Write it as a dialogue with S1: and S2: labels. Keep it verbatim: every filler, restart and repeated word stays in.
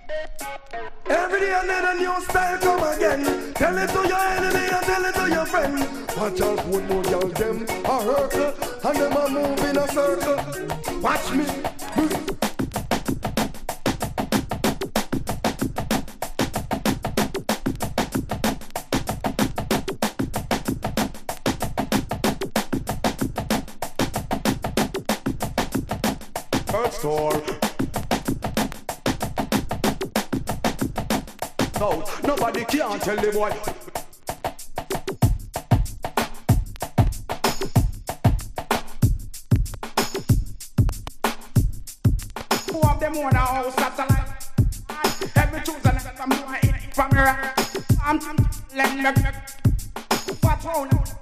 S1: Every day and then a new style come again. Tell it to your enemy and tell it to your friend. Watch out for more y'all them a hurtle, and them a move in a circle. Watch me. Earth store. No, nobody can tell the boy. Who of them own a house satellite? Every Tuesday night I'm doing it from here. I'm letting them. What's on?